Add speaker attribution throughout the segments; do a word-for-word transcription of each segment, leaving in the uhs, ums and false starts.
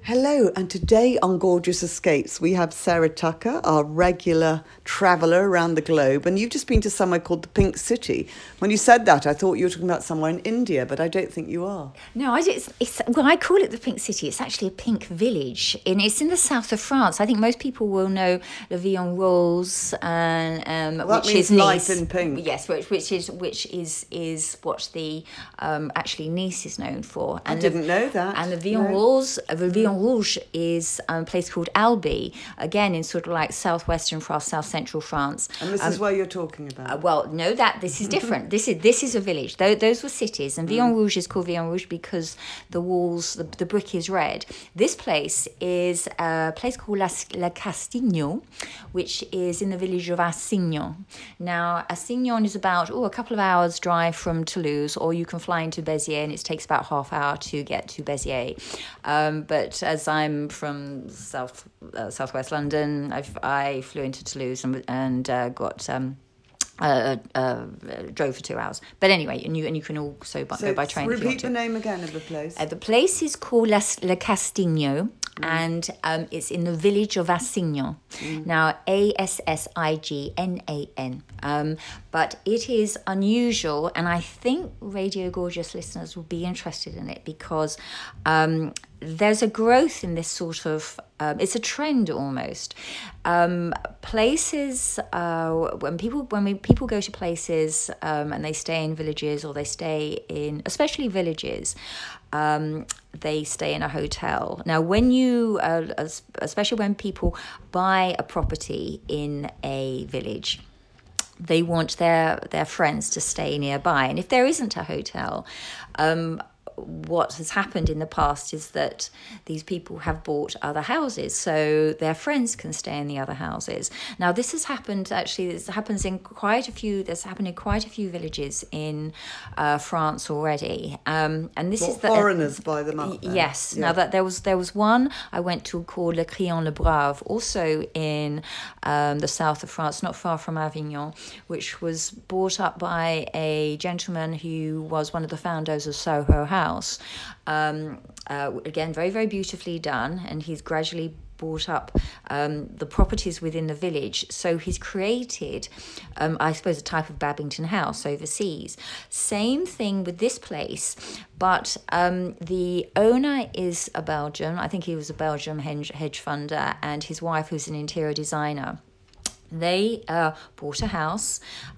Speaker 1: Hello, and today on Gorgeous Escapes, we have Sarah Tucker, our regular traveller around the globe, and you've just been to somewhere called the Pink City. When you said that, I thought you were talking about somewhere in India, but I don't think you are.
Speaker 2: No, I it's, it's well, I call it the Pink City. It's actually a pink village, and it's in the south of France. I think most people will know La Vie en Rose, and um,
Speaker 1: Well, that
Speaker 2: which
Speaker 1: means
Speaker 2: is
Speaker 1: life
Speaker 2: Nice.
Speaker 1: in pink.
Speaker 2: Yes, which, which is which is is what the um, actually Nice is known for.
Speaker 1: I didn't know that.
Speaker 2: And La Vie en
Speaker 1: No.
Speaker 2: Rose, La Vie en Rouge is um, a place called Albi, again in sort of like southwestern France, south central France.
Speaker 1: And this
Speaker 2: Um,
Speaker 1: is where you're talking about.
Speaker 2: Uh, well, no, that this is different. this is this is a village. Those, those were cities, and Vion Rouge is called Vion Rouge because the walls, the, the brick is red. This place is a place called La, La Castignon, which is in the village of Assignon. Now, Assignon is about oh a couple of hours drive from Toulouse, or you can fly into Béziers, and it takes about half hour to get to Béziers. Um, but as I'm from south uh, southwest London, I've, I flew into Toulouse and, and uh, got. Um, Uh, uh, drove for two hours, but anyway, and you and you can also b-
Speaker 1: so
Speaker 2: go by train. If you
Speaker 1: repeat
Speaker 2: want to.
Speaker 1: the name again of the place.
Speaker 2: Uh, the place is called La, La Castigno, mm. and um, it's in the village of Assignon. Mm. Now, A S S I G N A N. Um, but it is unusual, and I think Radio Gorgeous listeners will be interested in it because um, there's a growth in this sort of. Um, it's a trend almost. Um, places uh, when people when we, people go to places um, and they stay in villages or they stay in, especially villages. Um, they stay in a hotel. Now, when you, uh, especially when people buy a property in a village, they want their their friends to stay nearby. And if there isn't a hotel, um, what has happened in the past is that these people have bought other houses so their friends can stay in the other houses. Now, this has happened, actually, this happens in quite a few, this happened in quite a few villages in uh, France already. Um, and this
Speaker 1: What,
Speaker 2: is the
Speaker 1: foreigners uh, buy them up then?
Speaker 2: Yes.
Speaker 1: Yeah.
Speaker 2: Now, that there was there was one I went to called Le Crillon Le Brave, also in um, the south of France, not far from Avignon, which was bought up by a gentleman who was one of the founders of Soho House. House. Um, uh, again, very, very beautifully done, and he's gradually brought up um, the properties within the village. So he's created, um, I suppose, a type of Babington House overseas. Same thing with this place, but um, the owner is a Belgian. I think he was a Belgian hedge, hedge funder, and his wife, who's an interior designer. They uh, bought a house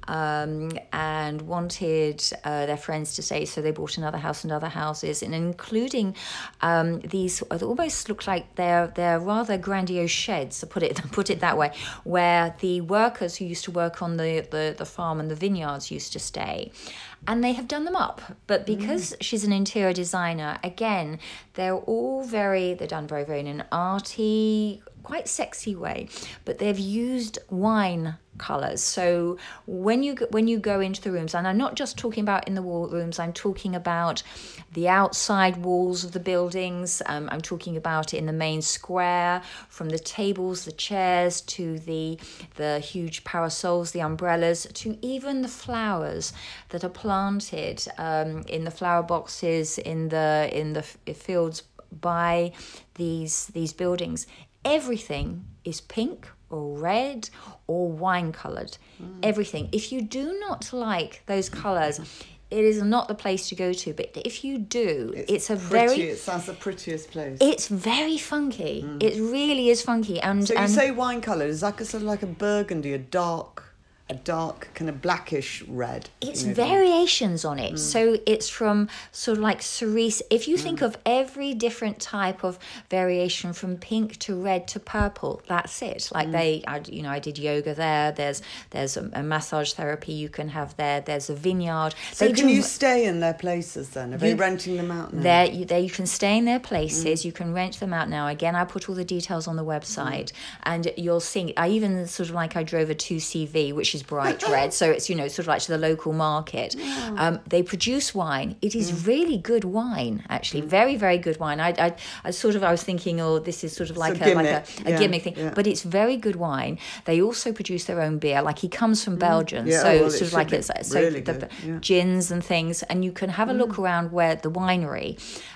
Speaker 2: um, and wanted uh, their friends to stay, so they bought another house and other houses, and including um, these almost look like they're they're rather grandiose sheds, to put it put it that way, where the workers who used to work on the, the, the farm and the vineyards used to stay. And they have done them up. But because mm. she's an interior designer, again, they're all very, they're done very, very in an arty, quite sexy way, but they've used wine colours. So when you when you go into the rooms, and I'm not just talking about in the wall rooms, I'm talking about the outside walls of the buildings. Um, I'm talking about in the main square, from the tables, the chairs, to the the huge parasols, the umbrellas, to even the flowers that are planted um, in the flower boxes in the in the fields by these these buildings. Everything is pink or red or wine coloured. Mm. Everything. If you do not like those colours, it is not the place to go to. But if you do, it's, it's a
Speaker 1: pretty,
Speaker 2: very...
Speaker 1: It sounds the prettiest place.
Speaker 2: It's very funky. Mm. It really is funky. And
Speaker 1: So you
Speaker 2: and,
Speaker 1: say wine colour. Is that sort of like a burgundy, a dark... a dark kind of blackish red.
Speaker 2: It's
Speaker 1: you know,
Speaker 2: variations on it. Mm. So it's from sort of like cerise. If you mm. think of every different type of variation from pink to red to purple, that's it. Like mm. they, I, you know, I did yoga there. There's there's a, a massage therapy you can have there. There's a vineyard.
Speaker 1: So
Speaker 2: they
Speaker 1: can
Speaker 2: do,
Speaker 1: you stay in their places then? Are you, they renting them out now?
Speaker 2: There, you, there you can stay in their places. Mm. You can rent them out now. Again, I put all the details on the website, mm. and you'll see. I even sort of like I drove a two C V, which is bright red, so it's, you know, sort of like to the local market. Yeah. Um, they produce wine. It is mm. really good wine, actually, mm. very, very good wine. I, I, I sort of, I was thinking, oh, this is sort of like a, a like a, a yeah. gimmick thing, yeah. but it's very good wine. They also produce their own beer. Like he comes from mm. Belgium,
Speaker 1: yeah,
Speaker 2: so
Speaker 1: oh, well,
Speaker 2: sort
Speaker 1: it
Speaker 2: of like
Speaker 1: be
Speaker 2: it's so
Speaker 1: really
Speaker 2: the
Speaker 1: good. Yeah.
Speaker 2: gins and things, and you can have a look mm. around where the winery.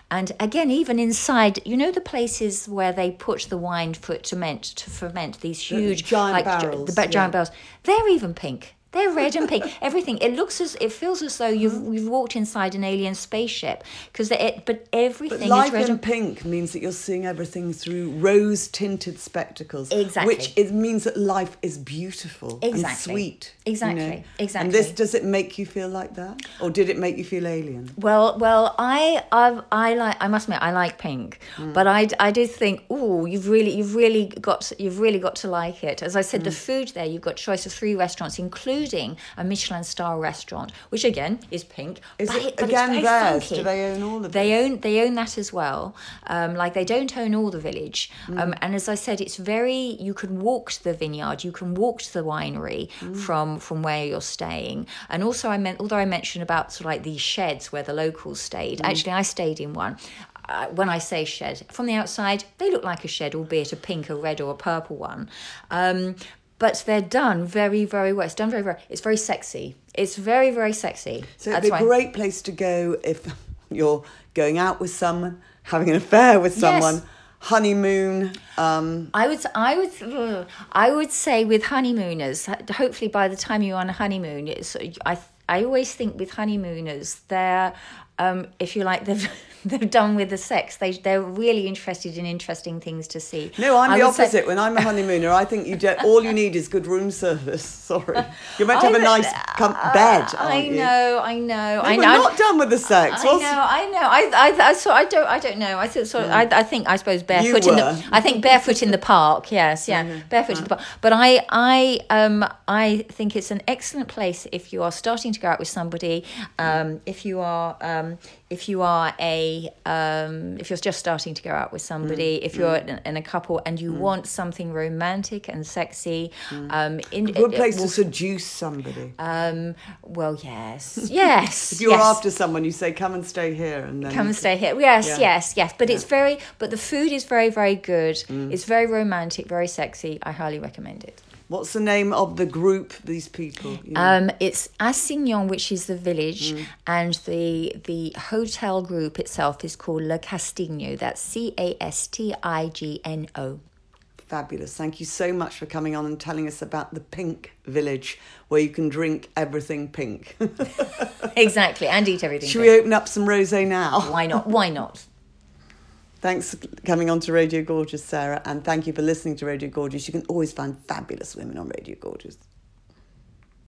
Speaker 2: And again, even inside, you know, the places where they put the wine for to ferment, to ferment these huge
Speaker 1: giant
Speaker 2: like
Speaker 1: barrels,
Speaker 2: the giant
Speaker 1: yeah.
Speaker 2: barrels, they're even pink. They're red and pink. Everything. It looks as it feels as though you've you've walked inside an alien spaceship because it. But everything
Speaker 1: But light
Speaker 2: is red
Speaker 1: and
Speaker 2: and
Speaker 1: pink means that you're seeing everything through rose-tinted spectacles.
Speaker 2: Exactly.
Speaker 1: Which it means that life is beautiful
Speaker 2: Exactly.
Speaker 1: and sweet.
Speaker 2: Exactly.
Speaker 1: You know?
Speaker 2: Exactly.
Speaker 1: And this, does it make you feel like that, or did it make you feel alien?
Speaker 2: Well, well, I, I've, I like. I must admit, I like pink, mm. but I, I did think, oh, you've really, you've really got, you've really got to like it. As I said, mm. the food there, you've got choice of three restaurants, including a Michelin star restaurant, which again is pink.
Speaker 1: Is
Speaker 2: but
Speaker 1: it,
Speaker 2: it but
Speaker 1: again
Speaker 2: it's very
Speaker 1: theirs?
Speaker 2: funky.
Speaker 1: Do they own all of
Speaker 2: They
Speaker 1: this?
Speaker 2: own, they own that as well. Um, like they don't own all the village, mm. um, and as I said, it's very. You can walk to the vineyard, you can walk to the winery mm. from from where you're staying. And also, I meant, although I mentioned about sort of like these sheds where the locals stayed, mm. actually, I stayed in one. Uh, when I say shed, from the outside, they look like a shed, albeit a pink, a red, or a purple one. Um, but they're done very, very well. It's done very, very. It's very sexy. It's very, very sexy.
Speaker 1: So it'd be a great place to go if you're going out with someone, having an affair with someone.
Speaker 2: Yes.
Speaker 1: Honeymoon. Um,
Speaker 2: I would, I would, I would say with honeymooners. Hopefully, by the time you're on a honeymoon, it's, I, I always think with honeymooners, they're, um, if you like, they've they've done with the sex. They they're really interested in interesting things to see.
Speaker 1: No, I'm
Speaker 2: I
Speaker 1: the
Speaker 2: would say-
Speaker 1: opposite. When I'm a honeymooner, I think you don't, all you need is good room service. Sorry, you're meant to have a nice com- bed. Aren't
Speaker 2: I
Speaker 1: you?
Speaker 2: know, I know,
Speaker 1: No,
Speaker 2: I
Speaker 1: we're
Speaker 2: know.
Speaker 1: not done with the sex.
Speaker 2: I
Speaker 1: What's-
Speaker 2: know, I know. I, I, I, so I don't, I don't know. I thought, so I, I think, I suppose barefoot in
Speaker 1: were.
Speaker 2: the. I think barefoot in the park. Yes, yeah,
Speaker 1: Mm-hmm.
Speaker 2: barefoot in the park. But I, I, um, I think it's an excellent place if you are starting to go out with somebody. Um, if you are, um, if you are a, um, if you're just starting to go out with somebody,
Speaker 1: Mm.
Speaker 2: if you're
Speaker 1: Mm.
Speaker 2: in, in a couple and you
Speaker 1: Mm.
Speaker 2: want something romantic and sexy,
Speaker 1: Mm.
Speaker 2: um, in
Speaker 1: a good
Speaker 2: it-
Speaker 1: place
Speaker 2: it will-
Speaker 1: to seduce somebody.
Speaker 2: um, well, yes, yes.
Speaker 1: If you're
Speaker 2: yes.
Speaker 1: after someone, you say, "Come and stay here," and then
Speaker 2: Come
Speaker 1: you
Speaker 2: and
Speaker 1: can-
Speaker 2: stay here. Yes,
Speaker 1: Yeah.
Speaker 2: yes, yes. But
Speaker 1: Yeah.
Speaker 2: it's very, but the food is very, very good.
Speaker 1: Mm.
Speaker 2: It's very romantic, very sexy. I highly recommend it.
Speaker 1: What's the name of the group? These people. you know?
Speaker 2: Um, it's Assignon, which is the village,
Speaker 1: Mm.
Speaker 2: and the the hotel group itself is called Le Castigno. That's C A S T I G N O.
Speaker 1: Fabulous. Thank you so much for coming on and telling us about the Pink Village, where you can drink everything pink.
Speaker 2: Exactly, and eat everything.
Speaker 1: Should we open up some rosé now?
Speaker 2: Why not? Why not?
Speaker 1: Thanks for coming on to Radio Gorgeous, Sarah, and thank you for listening to Radio Gorgeous. You can always find fabulous women on Radio Gorgeous.